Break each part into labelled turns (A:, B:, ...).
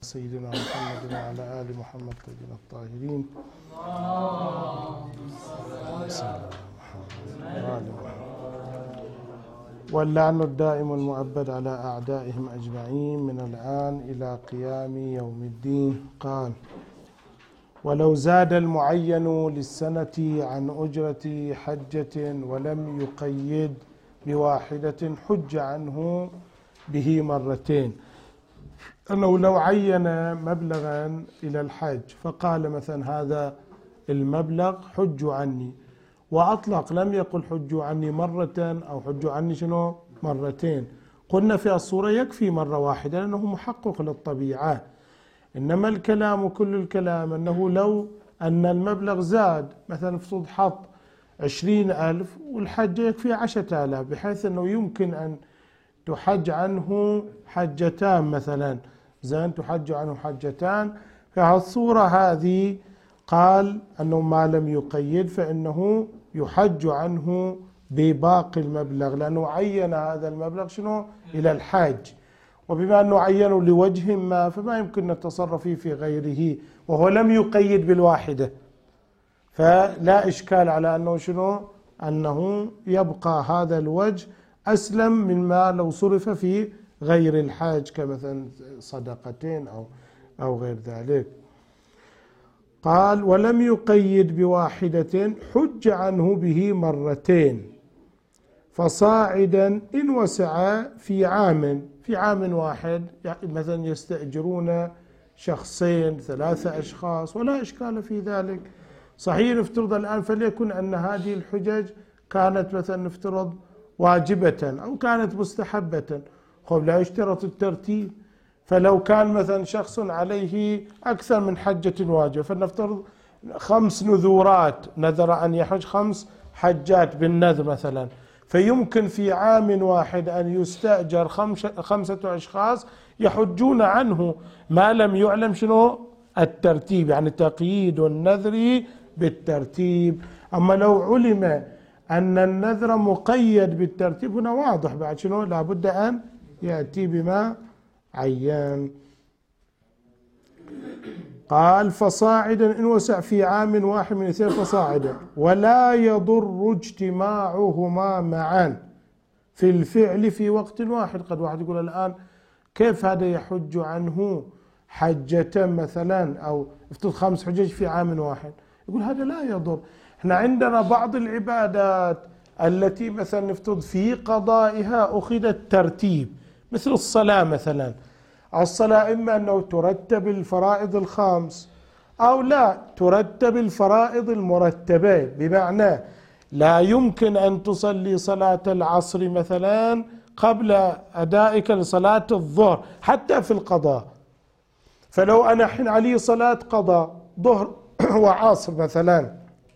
A: سيدنا محمد وعلى آل محمد الطيبين الطاهرين. واللعن الدائم المؤبد على أعدائهم أجمعين من الآن إلى قيام يوم الدين. قال: ولو زاد المعين للسنة عن أجرة حجة ولم يقيد بواحدة حج عنه به مرتين. أنه لو عين مبلغا إلى الحج فقال مثلا هذا المبلغ حج عني، وأطلق لم يقل حج عني مرة أو حج عني شنو مرتين، قلنا في الصورة يكفي مرة واحدة لأنه محقق للطبيعة. إنما الكلام كل الكلام أنه لو أن المبلغ زاد، مثلا افترض حط 20,000 والحج يكفي 10,000، بحيث أنه يمكن أن تحج عنه حجتان مثلا، زين تحج عنه حجتان. في الصورة هذه قال أنه ما لم يقيد فإنه يحج عنه بباقي المبلغ، لأنه عين هذا المبلغ شنو إلى الحج، وبما أنه عينه لوجه ما فما يمكن نتصرف فيه في غيره، وهو لم يقيد بالواحدة، فلا إشكال على أنه شنو أنه يبقى هذا الوجه أسلم مما لو صرف في غير الحاج كمثلا صدقتين أو غير ذلك. قال: ولم يقيد بواحدة حج عنه به مرتين فصاعدا إن وسع في عام واحد، يعني مثلا يستأجرون شخصين 3 أشخاص ولا إشكال في ذلك. صحيح نفترض الآن فليكن أن هذه الحجج كانت مثلا نفترض واجبة أو كانت مستحبة، خب لا يشترط الترتيب. فلو كان مثلا شخص عليه أكثر من حجة واجبة، فلنفترض 5 نذورات، نذر أن يحج 5 حجات بالنذر مثلا، فيمكن في عام واحد أن يستأجر 5 أشخاص يحجون عنه ما لم يعلم شنو الترتيب، يعني تقييد النذر بالترتيب. أما لو علم أن النذر مقيد بالترتيب هنا واضح بعد شنو لابد أن يأتي بما عين. قال: فصاعدا إن وسع في عام واحد من 2 فصاعدا، ولا يضر اجتماعهما معا في الفعل في وقت واحد. قد واحد يقول الآن كيف هذا يحج عنه حجة مثلا أو افترض 5 حجج في عام واحد، يقول هذا لا يضر. احنا عندنا بعض العبادات التي مثلا نفترض في قضائها أخذ الترتيب، مثل الصلاة مثلا. الصلاة إما أنه ترتب الفرائض ال5 أو لا ترتب الفرائض المرتبة، بمعنى لا يمكن أن تصلي صلاة العصر مثلا قبل أدائك لصلاة الظهر حتى في القضاء. فلو أنا حين علي صلاة قضاء ظهر وعصر مثلا،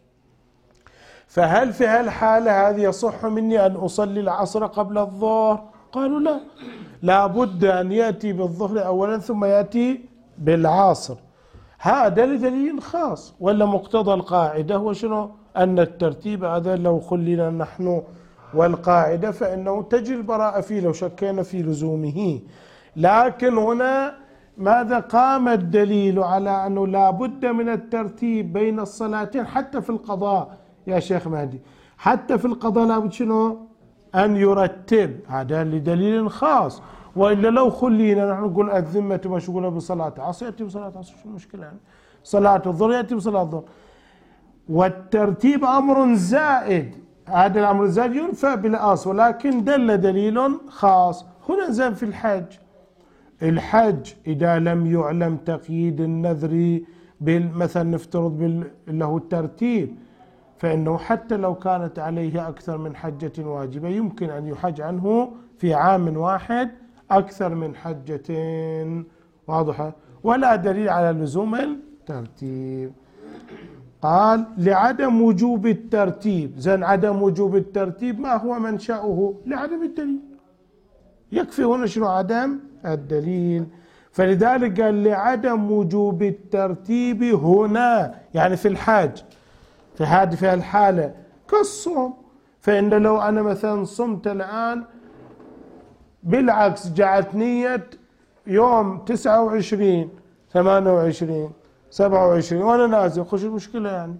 A: فهل في هالحالة هذه يصح مني أن أصلي العصر قبل الظهر؟ قالوا لا، لابد أن يأتي بالظهر أولا ثم يأتي بالعصر. هذا لدليل خاص، ولا مقتضى القاعدة هو شنو؟ أن الترتيب هذا لو خلينا نحن والقاعدة فإنه تجي البراءة فيه لو شكينا في لزومه. لكن هنا ماذا قام الدليل على أنه لابد من الترتيب بين الصلاتين حتى في القضاء يا شيخ مهدي، حتى في القضاء لابد شنو؟ أن يرتب، هذا لدليل خاص. وإلا لو خلينا نحن نقول الذمة مشغولة بصلاة عصر يأتي بصلاة عصر، شو المشكلة يعني؟ صلاة الظهر يأتي بصلاة الظهر. والترتيب أمر زائد، هذا الأمر الزائد ينفى بالأصل، ولكن دل دليل خاص. هنا زين في الحج إذا لم يعلم تقييد النذر مثلا نفترض له الترتيب، فإنه حتى لو كانت عليه أكثر من حجة واجبة يمكن أن يحج عنه في عام واحد أكثر من حجتين. واضحة؟ ولا دليل على لزوم الترتيب. قال: لعدم وجوب الترتيب. زين عدم وجوب الترتيب ما هو منشأه؟ لعدم الدليل. يكفي هنا شنو عدم الدليل. فلذلك قال لعدم وجوب الترتيب هنا، يعني في الحج في هذه الحالة كالصوم. فإن لو أنا مثلا صمت الآن بالعكس جعلت نية يوم 29 28 27 وأنا نازل، خش المشكلة يعني.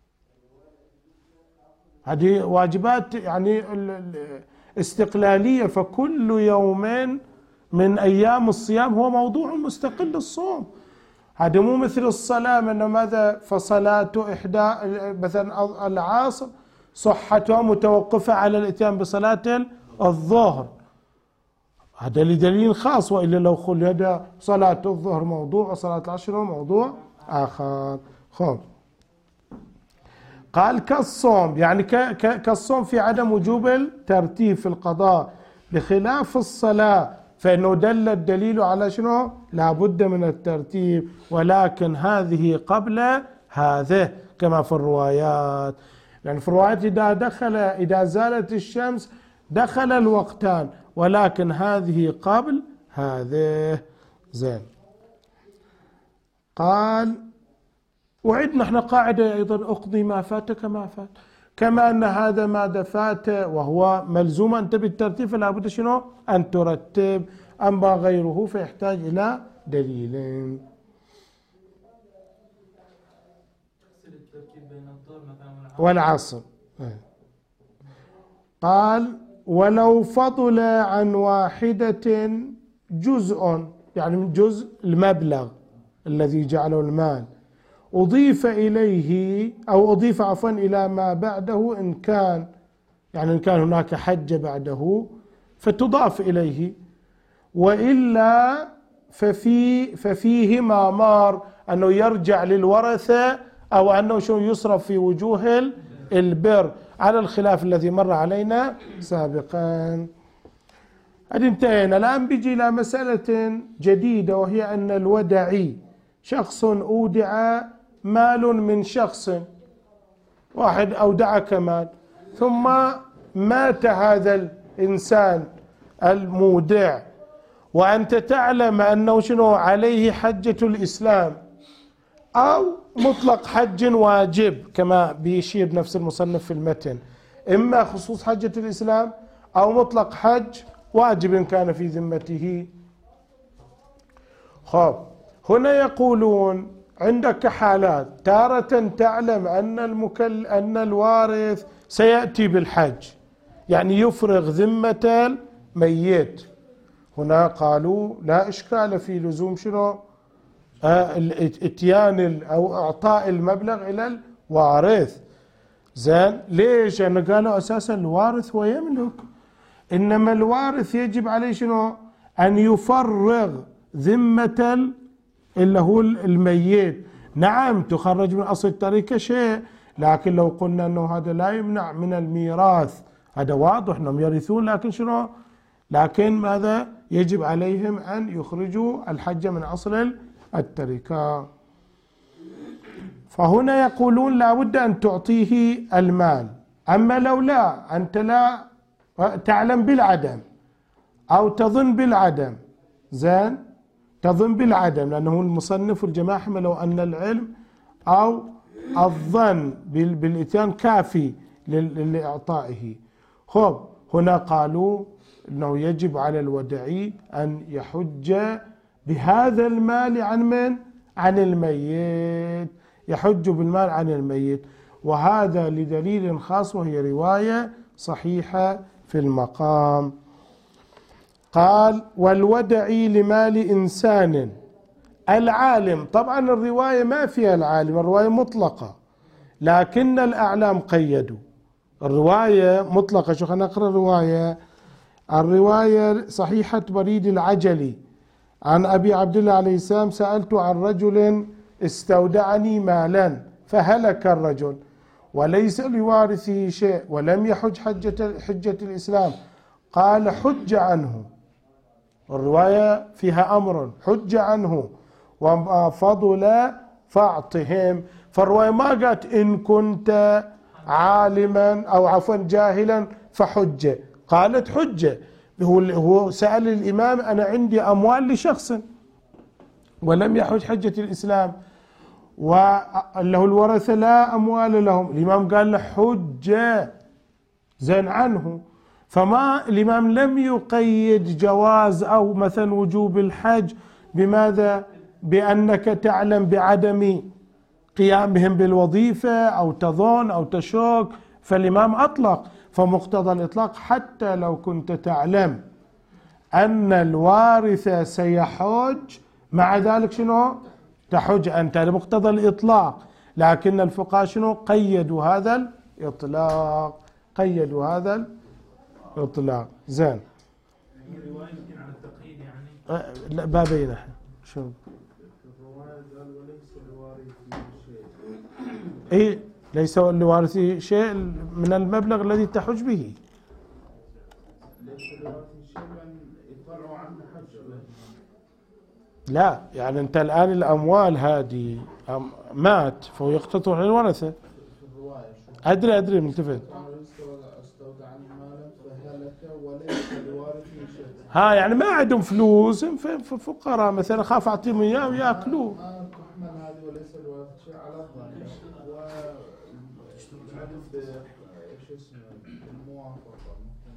A: هذه واجبات يعني استقلالية، فكل يومين من أيام الصيام هو موضوع مستقل الصوم. هذا مو مثل الصلاة، أنه ماذا فصلاة إحدى مثلا العصر صحتها متوقفة على الإتيان بصلاة الظهر، هذا لدليل خاص، وإلا لو خلد صلاة الظهر موضوع وصلاة العصر موضوع آخر. خب قال كالصوم، يعني كالصوم في عدم وجوب الترتيب في القضاء، بخلاف الصلاة فإنه دل الدليل على شنو؟ لا بد من الترتيب، ولكن هذه قبل هذه كما في الروايات. يعني في الروايات إذا زالت الشمس دخل الوقتان، ولكن هذه قبل هذه. زين. قال وعندنا احنا قاعدة أيضا: أقضي ما فاتك ما فات، كما أن هذا ما فات وهو ملزوم أنت بالترتيب، فلا بد شنو؟ أن ترتب. أما غيره فيحتاج إلى دليل. والعصر. قال ولو فضل عن واحدة جزء، يعني من جزء المبلغ الذي جعله المال، أضيف إليه أو أضيف عفوا إلى ما بعده، إن كان يعني إن كان هناك حج بعده فتضاف إليه، وإلا ففيه ما مار أنه يرجع للورثة، أو أنه شو يصرف في وجوه البر، على الخلاف الذي مر علينا سابقا. قد انتهينا. الآن بيجي إلى مسألة جديدة، وهي أن الودعي شخص أودع مال من شخص واحد، أودعك مال، ثم مات هذا الإنسان المودع، وأنت تعلم أنه شنو عليه حجة الإسلام أو مطلق حج واجب، كما بيشير نفس المصنف في المتن، إما خصوص حجة الإسلام أو مطلق حج واجب كان في ذمته. خب هنا يقولون عندك حالات: تارة تعلم أن الوارث سيأتي بالحج، يعني يفرغ ذمة الميت، هنا قالوا لا إشكال في لزوم شنو؟ الاتيان أو إعطاء المبلغ إلى الوارث. زين. ليش؟ لأنه قالوا أساسا الوارث هو يملك، إنما الوارث يجب عليه شنو؟ أن يفرغ ذمة اللي هو الميت. نعم تخرج من أصل التركة شيء، لكن لو قلنا أنه هذا لا يمنع من الميراث، هذا واضح أنهم يرثون، لكن شنو؟ لكن ماذا؟ يجب عليهم أن يخرجوا الحج من أصل التركة. فهنا يقولون لا بد أن تعطيه المال. أما لو لا، أنت لا تعلم بالعدم أو تظن بالعدم، زين، تظن بالعدم، لأنه المصنف والجماعة حملوا أن العلم أو الظن بالإتيان كافي لإعطائه. خب هنا قالوا أنه يجب على الودعي أن يحج بهذا المال عن من؟ عن الميت، يحج بالمال عن الميت، وهذا لدليل خاص، وهي رواية صحيحة في المقام. قال والودعي لمال إنسان العالم، طبعا الرواية ما فيها العالم، الرواية مطلقة، لكن الأعلام قيدوا الرواية مطلقة. شو خلينا نقرأ الرواية صحيحة بريد العجلي عن أبي عبد الله عليه السلام: سألت عن رجل استودعني مالا فهلك الرجل وليس لوارثه شيء ولم يحج حجة الإسلام، قال حج عنه. الرواية فيها أمر، حج عنه، وما فضل فاعطهم. فالرواية ما قالت إن كنت عالما أو عفوا جاهلا فحج، قالت حجة. هو سأل الإمام: أنا عندي أموال لشخص ولم يحج حجة الإسلام، وله الورثة لا أموال لهم، الإمام قال له حجة زين عنه. فما الإمام لم يقيد جواز أو مثلا وجوب الحج بماذا؟ بأنك تعلم بعدم قيامهم بالوظيفة أو تظن أو تشك، فالإمام أطلق. فمقتضى الإطلاق حتى لو كنت تعلم أن الوارث سيحج، مع ذلك شنو؟ تحج أنت، لمقتضى الإطلاق. لكن الفقهاء شنو؟ قيدوا هذا الإطلاق، قيدوا هذا الإطلاق. زين.
B: الرواية يمكن على التقييد يعني؟
A: لا بابين احنا شو؟
C: الرواية قال وليس لوارثه شيء.
A: اي ليس لوارثه شيء من المبلغ الذي تحج به.
C: ليس لوارثه شيء من يطلعوا عنه حج.
A: لا يعني انت الان الاموال هذه مات فهو يقتطع للورثه.
C: في الرواية
A: ادري ملتفت.
C: استودعني مالا فهلك وليس لوارثه شيء.
A: ها يعني ما عندهم فلوس، فقراء مثلا، خاف اعطيهم اياه وياكلوه.
C: ما تحمل هذه وليس لوارثه شيء على الظن، وعدم ايش اسمه الموافقة.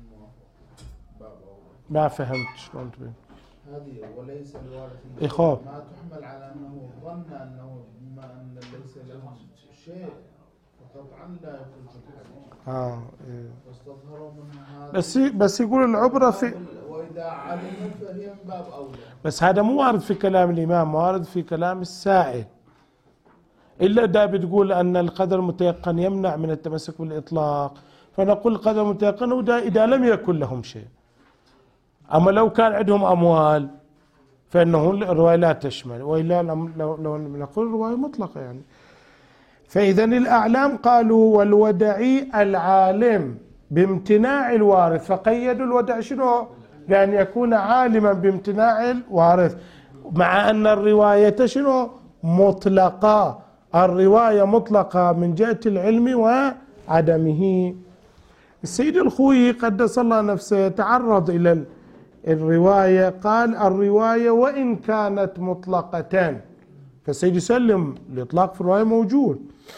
A: ما فهمت شلون تبين
C: هذه وليس لوارثه
A: إيه خوف.
C: ما تحمل على انه ظن انه بما ان ليس له شيء فقطعا لا يكون في الحج.
A: إيه.
C: واستظهروا منها هذا.
A: بس يقول العبرة في،
C: واذا علمت فهي من باب اولى.
A: بس هذا مو وارد في كلام الامام، وارد في كلام السائل. الا دا بتقول ان القدر المتيقن يمنع من التمسك بالاطلاق، فنقول القدر المتيقن ودا اذا لم يكن لهم شيء. اما لو كان عندهم اموال فانه الروايه لا تشمل، والا لو نقول الروايه مطلقه يعني. فاذا الاعلام قالوا والودعي العالم بامتناع الوارث، فقيدوا الودع شنو؟ بأن يكون عالما بامتناع الوارث، مع أن الرواية شنو؟ مطلقة. الرواية مطلقة من جهة العلم وعدمه. السيد الخوي قدس الله نفسه تعرض إلى الرواية، قال الرواية وإن كانت مطلقة، فالسيد يسلم الإطلاق في الرواية موجود،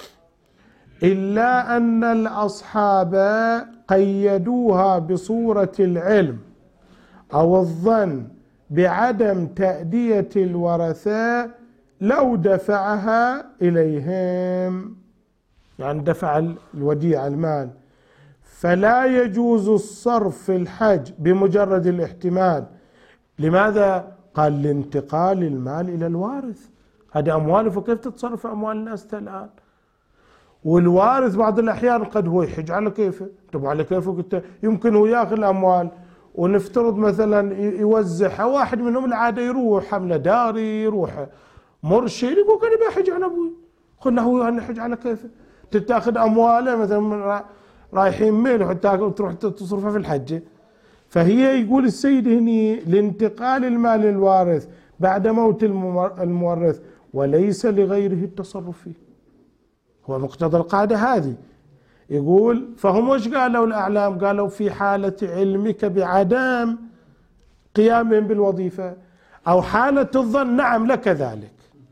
A: إلا أن الأصحاب قيدوها بصورة العلم أو الظن بعدم تأدية الورثة لو دفعها إليهم، يعني دفع الوديعة المال، فلا يجوز الصرف في الحج بمجرد الاحتمال. لماذا؟ قال لانتقال المال إلى الوارث، هذه أمواله، فكيف تتصرف أموال الناس الآن؟ والوارث بعض الأحيان قد هو يحج على كيفه، طب على كيفه يمكن هو ياخذ الأموال ونفترض مثلا يوزعها، واحد منهم العادة يروح حملة داري، يروح مرشد، يقول أنا بحج على أبوي، قلنا هو أنا يحج على كيفه، تتاخذ أمواله مثلا رايحين ميل وحتى تروح تصرفها في الحجة. فهي يقول السيد هني لانتقال المال للوارث بعد موت المورث وليس لغيره التصرف فيه، هو مقتضى القاعدة هذه. يقول فهم وش قالوا الأعلام؟ قالوا في حالة علمك بعدم قيامهم بالوظيفة أو حالة الظن، نعم لك ذلك.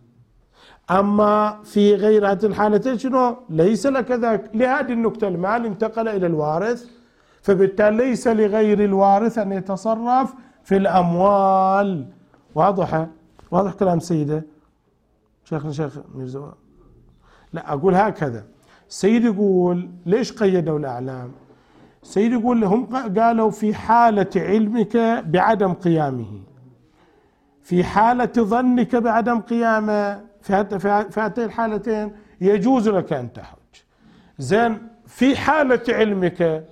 A: أما في غير هذه الحالتين شنو؟ ليس لك ذلك. لهذه النكتة المال انتقل إلى الوارث، فبالتالي ليس لغير الوارث أن يتصرف في الأموال. واضح كلام سيدة شيخنا شيخ ميرزا؟ لا أقول هكذا. السيد يقول ليش قيدوا الأعلام؟ السيد يقول هم قالوا في حالة علمك بعدم قيامه، في حالة ظنك بعدم قيامه، في هاتين الحالتين يجوز لك أن تحج. زين في حالة علمك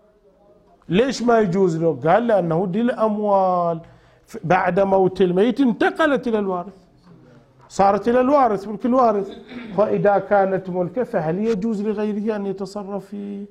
A: ليش ما يجوز له؟ قال لأنه دي الأموال بعد موت الميت انتقلت إلى الوارث، صارت إلى الوارث، ملك الوارث، فإذا كانت ملكه فهل يجوز لغيره أن يتصرف فيه؟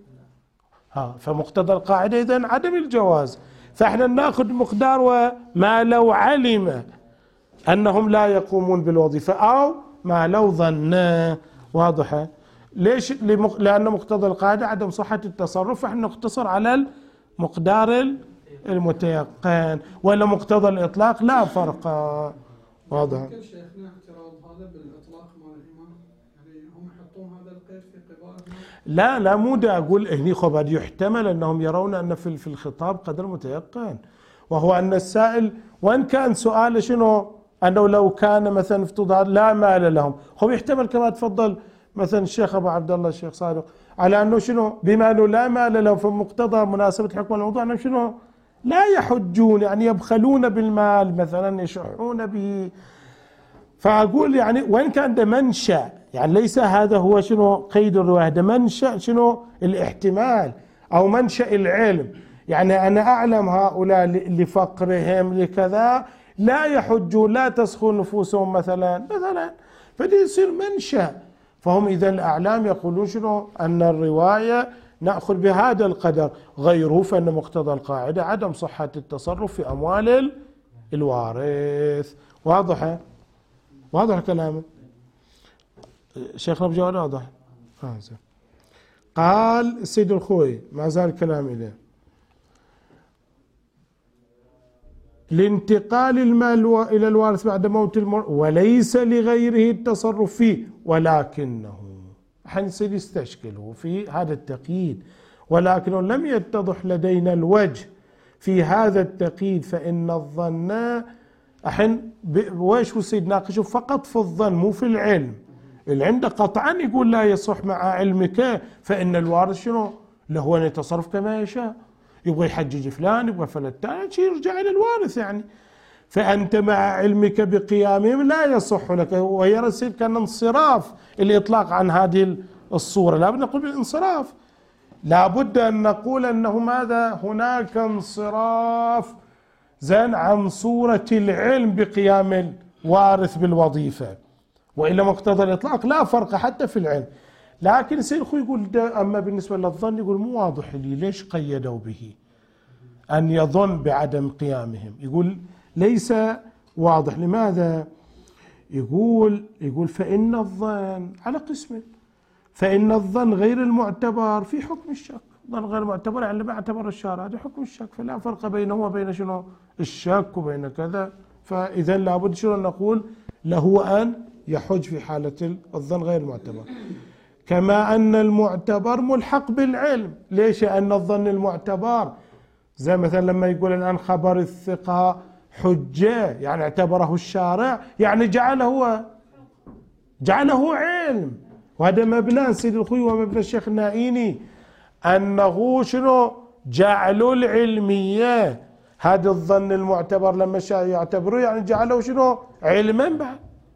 A: فمقتضى القاعدة إذن عدم الجواز. فإحنا نأخذ مقدار وما لو علم أنهم لا يقومون بالوظيفة أو ما لو ظن. واضحة؟ ليش؟ لأن مقتضى القاعدة عدم صحة التصرف، فإحنا نقتصر على المقدار المتيقن، ولا مقتضى الإطلاق لا فرق. واضح؟
D: ممكن شيخنا اعتراض هذا بالاطلاق مال الامام، يعني هم يحطون هذا القيد في قبالهم؟
A: لا مو دا اقول هني خبر يحتمل انهم يرون ان في الخطاب قدر متيقن، وهو ان السائل وان كان سؤاله شنو أنه لو كان مثلا افتضاح لا مال لهم. هو يحتمل كما تفضل مثلا الشيخ أبو عبد الله الشيخ صادق على أنه شنو بما أنه لا مال لهم فمقتضى مناسبة حكم الموضوع أنه شنو لا يحجون، يعني يبخلون بالمال مثلا، يشحون به. فأقول يعني وإن كان ده منشأ، يعني ليس هذا هو شنو قيد الرواية، ده منشأ شنو الاحتمال أو منشأ العلم. يعني أنا أعلم هؤلاء لفقرهم لكذا لا يحجون، لا تسخن نفوسهم مثلا فدي يصير منشأ. فهم إذا الأعلام يقولون شنو أن الرواية نأخذ بهذا القدر، غيره فإن مقتضى القاعدة عدم صحة التصرف في أموال الوارث. واضح كلامه شيخنا بجوال واضح. قال السيد الخوي ما زال كلام إليه: لانتقال المال إلى الوارث بعد موت وليس لغيره التصرف فيه، ولكنه حنصير يستشكله في هذا التقييد، ولكنه لم يتضح لدينا الوجه في هذا التقييد، فإن الظن ويش هو السيد ناقشه فقط في الظن مو في العلم. العلم قطعا يقول لا يصح مع علمك، فإن الوارث شنو له أن يتصرف كما يشاء، يبغى يحجج فلان يبغى فلان شيء يرجع إلى الوارث يعني. فأنت مع علمك بقيامهم لا يصح لك، وهي رسيل كان انصراف الإطلاق عن هذه الصورة. لا بد نقول بالانصراف، لا بد أن نقول أنه ماذا هناك انصراف زين عن صورة العلم بقيام الوارث بالوظيفة، وإلا مقتضى الإطلاق لا فرق حتى في العلم. لكن السيد الخوي يقول ده أما بالنسبة للظن يقول مو واضح لي ليش قيدوا به أن يظن بعدم قيامهم، يقول ليس واضح. لماذا؟ يقول فإن الظن على قسم، فإن الظن غير المعتبر في حكم الشك. ظن غير معتبر يعني ما اعتبر الشارع، هذا حكم الشك، فلا فرق بينه وبين شنو الشك وبين كذا. فإذا لابد شنو نقول له أن يحج في حالة الظن غير المعتبر، كما أن المعتبر ملحق بالعلم. ليش؟ أن الظن المعتبر زي مثلا لما يقول الآن خبر الثقة حجة، يعني اعتبره الشارع يعني جعله علم. وهذا مبنى سيد الخوي ومبنى الشيخ النائيني أنه شنو جعلوا العلمية هذا الظن المعتبر لما يعتبروه يعني جعله شنو علما بعد،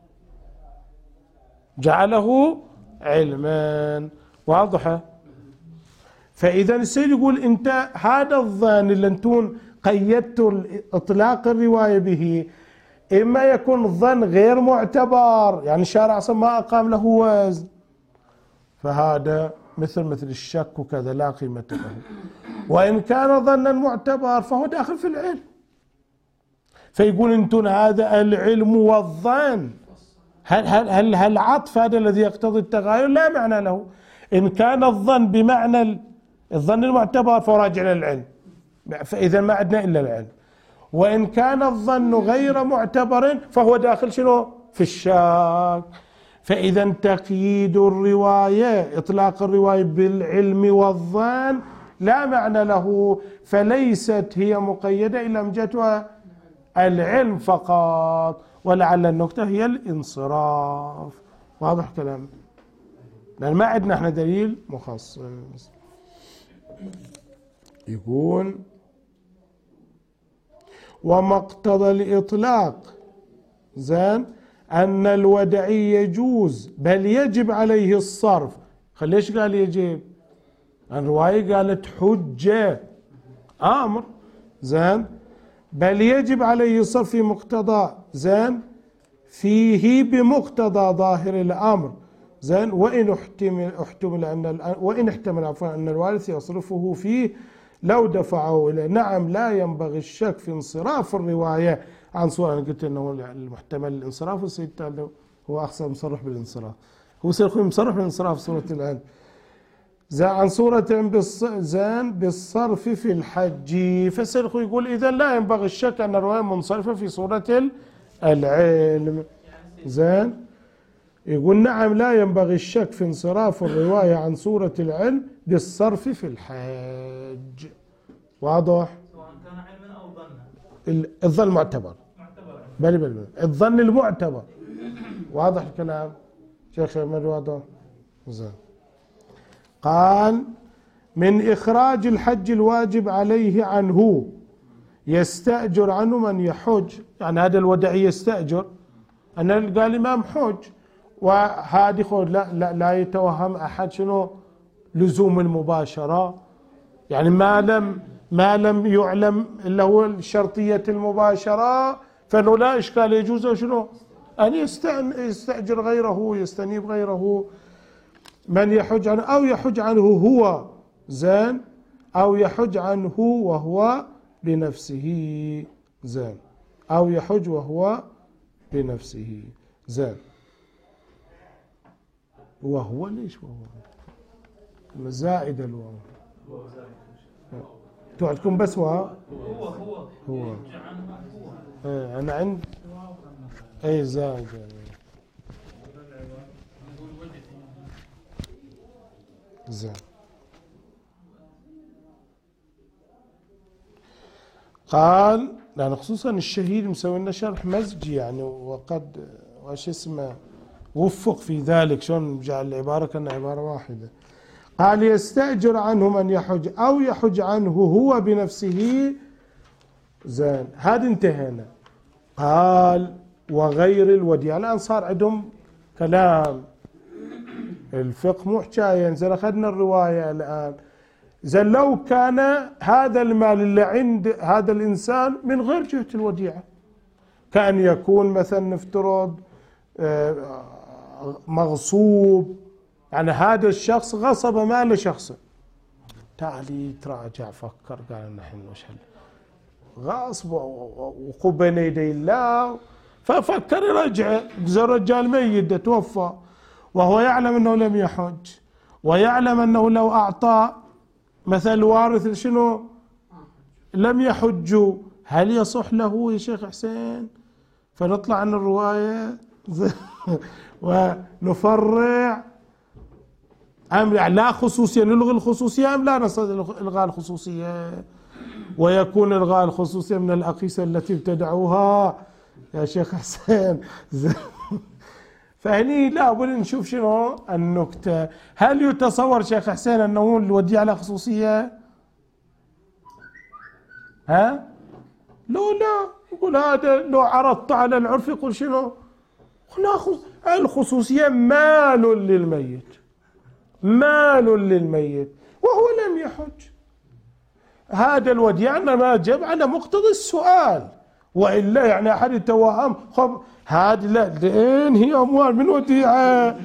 A: جعله علما. واضحة؟ فإذا السيد يقول أنت هذا الظن اللي أنتم قيدتوا إطلاق الرواية به إما يكون ظن غير معتبر، يعني الشارع أصلا ما أقام له وزن، فهذا مثل الشك وكذا لا قيمة له. وإن كان ظنا معتبر فهو داخل في العلم. فيقول أنتم هذا العلم والظن هل عطف هذا الذي يقتضي التغاير؟ لا معنى له. إن كان الظن بمعنى الظن المعتبر فهو راجع للعلم، فإذا ما عندنا إلا العلم. وإن كان الظن غير معتبر فهو داخل شنو في الشك. فإذا تقييد الرواية إطلاق الرواية بالعلم والظن لا معنى له، فليست هي مقيدة إلا من جهة العلم فقط، ولعل النكتة هي الانصراف. واضح كلام؟ لأن ما عندنا احنا دليل مخصص. يقول ومقتضى الإطلاق زين أن الودعي يجوز بل يجب عليه الصرف. ليش قال يجب؟ الرواية قالت حجة أمر زين، بل يجب عليه الصرف في مقتضى زين فيه بمقتضى ظاهر الأمر زين، وإن احتمل أن الوارث يصرفه فيه لو دفعه إليه. نعم لا ينبغي الشك في انصراف الرواية عن صورة. أنا قلت أنه المحتمل الانصراف، والسيد هو أخصر مصرح بالانصراف، هو سيكون مصرح بالانصراف صورة الآن عن صورة زين بالصرف في الحج. فسيرخو يقول إذا لا ينبغي الشك أن الرواية منصرفة في صورة العلم زين. يقول نعم لا ينبغي الشك في انصراف الرواية عن صورة العلم بالصرف في الحج. واضح؟
B: سواء كان علما أو ظنا.
A: الظن معتبر بل الظن المعتبر. واضح الكلام شيخ أحمد؟ واضح. زين. قال من إخراج الحج الواجب عليه عنه يستأجر عنه من يحج، يعني هذا الودعي يستأجر. أنا قال الإمام حج، وهذه لا يتوهم أحد شنو لزوم المباشرة، يعني ما لم يعلم إلا هو شرطية المباشرة، فإنه لا إشكال يجوز شنو أن يستأجر غيره، يستنيب غيره من يحج عنه أو يحج عنه هو، زين، أو يحج عنه وهو بنفسه، زين، أو يحج وهو بنفسه، زين. وهو ليش وهو زائد الواو؟ عندكم بس واو؟ هو ايه انا عند اي زائد زين. قال يعني خصوصا الشهيد مسوي لنا شرح مزجي يعني، وقد واش اسمه وفق في ذلك، شلون جعل العبارة كأنها عبارة واحدة. قال يستأجر عنه من يحج أو يحج عنه هو بنفسه، زين، هذا انتهينا. قال وغير الوديعة. الآن صار عندهم كلام الفقه مو حكاية، زين أخذنا الرواية الآن. زين لو كان هذا المال اللي عند هذا الإنسان من غير جهة الوديعة، كان يكون مثلا نفترض مغصوب، يعني هذا الشخص غصب مال شخصه، تعالي تراجع فكر، قال نحن وش غصب وقوب بين يدي الله، ففكر يرجع. الرجال ميت توفى وهو يعلم انه لم يحج، ويعلم انه لو اعطى مثل وارث شنو لم يحجوا، هل يصح له يا شيخ حسين؟ فنطلع عن الرواية ونفرع أم لا خصوصية، نلغي الخصوصية أم لا نستطيع إلغاء الخصوصية، ويكون إلغاء الخصوصية من الأقيسة التي ابتدعوها يا شيخ حسين. فهني لابد نشوف شنو النكتة. هل يتصور شيخ حسين أنه الوديعة على خصوصية؟ ها؟ لا يقول هذا لو عرضت على العرف يقول شنو؟ الخصوصية مال للميت، مال للميت وهو لم يحج. هذا الوديعة ما جاب على مقتضى السؤال، وإلا يعني أحد يتوهم خب هذه لا لين هي أموال من وديعة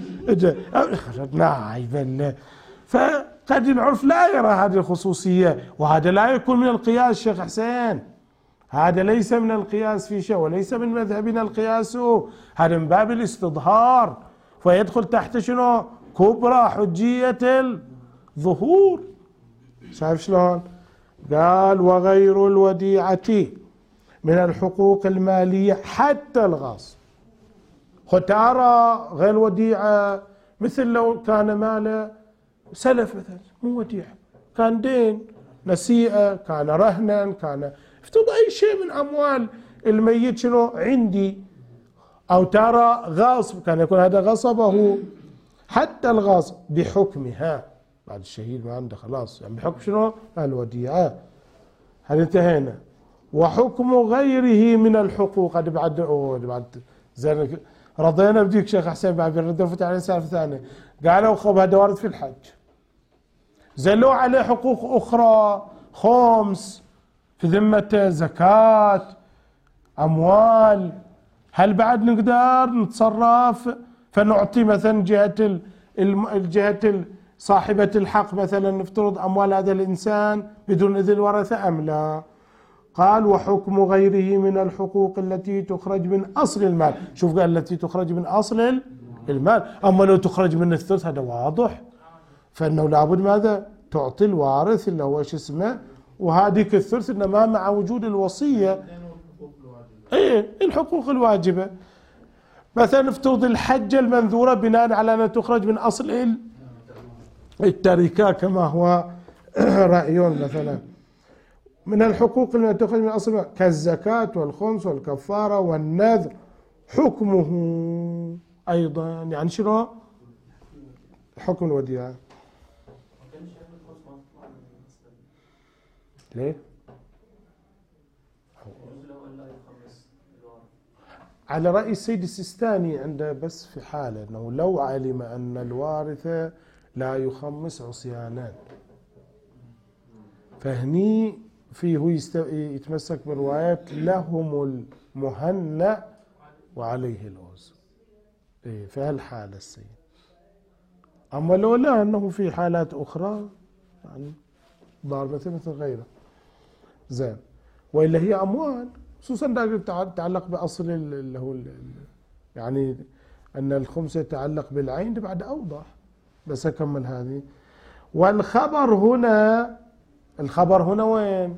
A: نعم. فقد العرف لا يرى هذه الخصوصية، وهذا لا يكون من القياس شيخ حسين، هذا ليس من القياس في شيء، وليس من مذهبنا القياس، هذا من باب الاستظهار، فيدخل تحت شنو؟ كبرى حجية الظهور. شايف شلون؟ قال وغير الوديعة من الحقوق المالية حتى الغاصب. ختارة غير وديعة، مثل لو كان ماله سلف مثلا، مو وديعة، كان دين، نسيئة، كان رهنا، كان افترض أي شيء من أموال الميت شنو عندي، أو ترى غاصب، كان يكون هذا غصبه. حتى الغاصب بحكمها، بعد الشهيد ما عنده خلاص، يعني بحكم شنو؟ الوديعة. هل انتهينا؟ وحكم غيره من الحقوق، هذا بعد زين رضينا بديك شيخ حسين بعد ردفت على سالفة ثانية. قالوا خب هذا وارد في الحج، زلوا عليه حقوق أخرى، خمس في ذمته، زكاة، أموال، هل بعد نقدر نتصرف فنعطي مثلا جهة صاحبة الحق مثلا نفترض أموال هذا الإنسان بدون إذن الورثة أم لا؟ قال وحكم غيره من الحقوق التي تخرج من أصل المال. شوف قال التي تخرج من أصل المال، أما لو تخرج من الثلث هذا واضح، فإنه لابد ماذا؟ تعطي الوارث اللي هو ايش اسمه، وهذيك الثلث إنما مع وجود الوصية. ايه الحقوق الواجبة، مثلا نفترض الحجة المنذورة بناء على أنها تخرج من أصل التركة كما هو رأي مثلا، من الحقوق التي تؤخذ من أصل كالزكاة والخمس والكفارة والنذر حكمه أيضا. يعني شنو حكم الوديعة؟ ليه؟ على رأي السيد السيستاني عنده بس في حالة أنه لو علم أن الوارث لا يخمس عصيانا، فهني فيه يتمسك برواية لهم المهنأ وعليه الوزر. إيه في هالحالة السيد. أما لو لا أنه في حالات أخرى يعني ضاربة مثل غيره زين، وإلا هي أموال خصوصا تتعلق بأصل اللي هو يعني أن الخمس يتعلق بالعين بعد أوضح. بس أكمل هذه. والخبر هنا، الخبر هنا وين؟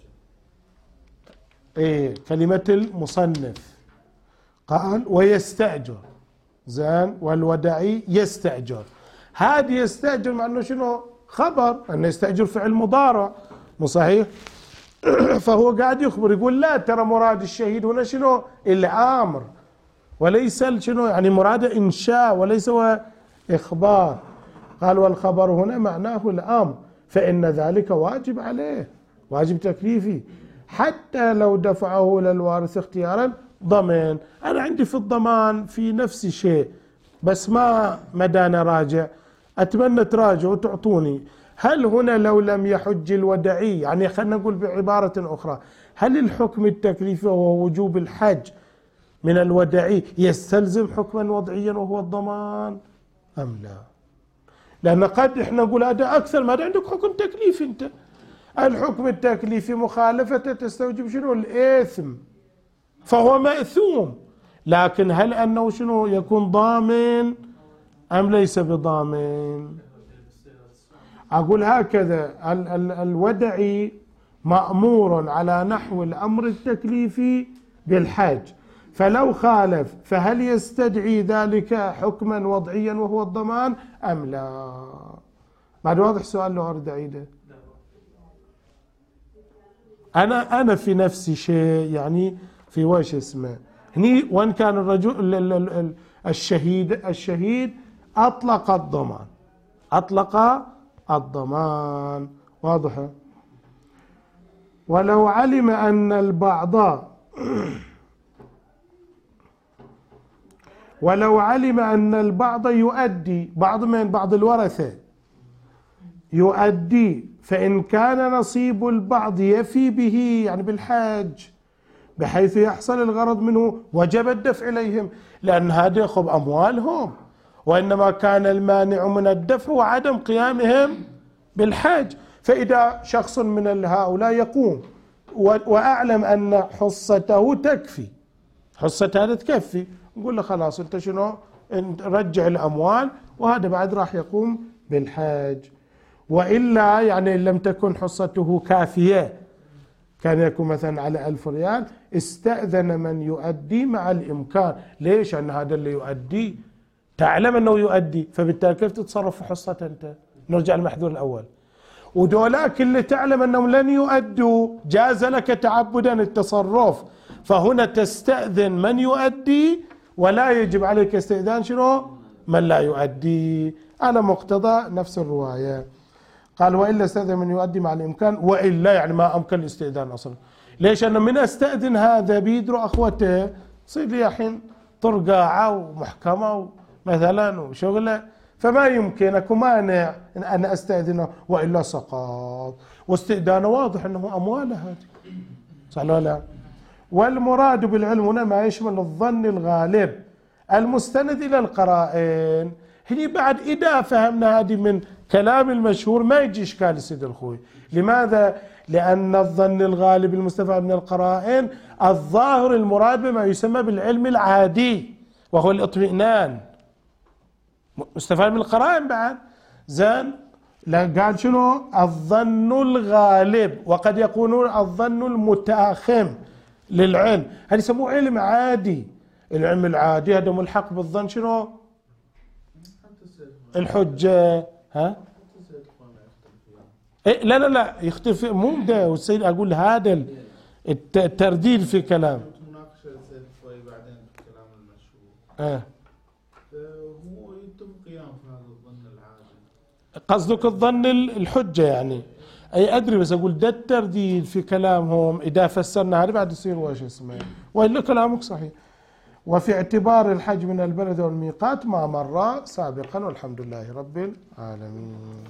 A: إيه كلمة المصنف قال ويستأجر زين، والودعي يستأجر. هذه يستأجر مع أنه شنو خبر أنه يستأجر فعل مضارع مو صحيح؟ فهو قاعد يخبر يقول لا ترى مراد الشهيد هنا شنو الأمر وليس شنو يعني مراد إنشاء وليس هو إخبار. قال والخبر هنا معناه الأمر، فإن ذلك واجب عليه، واجب تكليفي، حتى لو دفعه للوارث اختيارا ضمن. أنا عندي في الضمان في نفس الشيء بس ما مدانا راجع، أتمنى تراجعوا وتعطوني. هل هنا لو لم يحج الودعي، يعني خلينا نقول بعبارة أخرى، هل الحكم التكليفي وهو وجوب الحج من الودعي يستلزم حكما وضعيا وهو الضمان أم لا؟ لأن قد إحنا نقول هذا أكثر ما عندك حكم تكليفي. أنت الحكم التكليفي مخالفته تستوجب شنو الإثم، فهو مأثوم. لكن هل أنه شنو يكون ضامن أم ليس بضامن؟ أقول هكذا الودعي مأمور على نحو الأمر التكليفي بالحج، فلو خالف فهل يستدعي ذلك حكما وضعيا وهو الضمان أم لا؟ بعد واضح السؤال لو أريد أعيده. أنا في نفسي شيء يعني في وش اسمه هني، وإن كان الرجل الشهيد أطلق الضمان، أطلق الضمان واضحة. ولو علم أن البعض يؤدي، بعض من بعض الورثة يؤدي، فإن كان نصيب البعض يفي به يعني بالحج بحيث يحصل الغرض منه وجب الدفع إليهم، لأن هذا يأخذ أموالهم، وإنما كان المانع من الدفع وعدم قيامهم بالحج. فإذا شخص من هؤلاء يقوم وأعلم أن حصته تكفي، حصة هذا تكفي، نقول له خلاص أنت شنو رجع الأموال وهذا بعد راح يقوم بالحج. وإلا يعني إن لم تكن حصته كافية، كان يكون مثلا على 1000 ريال، استأذن من يؤدي مع الإمكان. ليش؟ أن هذا اللي يؤدي تعلم أنه يؤدي، فبالتالي كيف تتصرف في حصة أنت؟ نرجع المحذور الأول. ودولاك اللي تعلم أنهم لن يؤدوا جاز لك تعبدا التصرف، فهنا تستأذن من يؤدي ولا يجب عليك استئذان شنو؟ من لا يؤدي، على مقتضى نفس الرواية. قال وإلا استأذن من يؤدي مع الإمكان، وإلا يعني ما أمكن الاستئذان أصلا. ليش؟ أنا من أستأذن هذا بيدروا أخوته صير لي الحين طرقاعة ومحكمة مثلا وشغلة، فما يمكن أكو مانع أن أنا أستأذنه، وإلا سقط. واستئذانه واضح أنه أمواله هذه، صح ولا لا؟ والمراد بالعلم هنا ما يشمل الظن الغالب المستند إلى القرائن. هني بعد إذا فهمنا هذه من كلام المشهور ما يجي إشكال سيد الخوي. لماذا؟ لأن الظن الغالب المستفاد من القرائن الظاهر المراد بما يسمى بالعلم العادي وهو الاطمئنان، مستفاد من القرائن بعد زين. قال شنو؟ الظن الغالب، وقد يكون الظن المتاخم للعلم، هذا يسموه علم عادي. العلم العادي هذا ملحق بالظن شنو؟ الحجة. ها؟ إيه لا لا لا يختلف، مو ده والسيد أقول هذا الترديد في كلام.
C: مناقشة سيد شوي بعدين في الكلام المشهور.
A: آه.
C: هو يتم قيام في هذا الظن العادي.
A: قصدك الظن الحجة يعني. أي أدري، بس أقول ده الترديد في كلامهم إذا فسرنا هذا بعد يصير وش اسمه، وإلا كلامك صحيح. وفي اعتبار الحج من البلد والميقات ما مر سابقا، والحمد لله رب العالمين.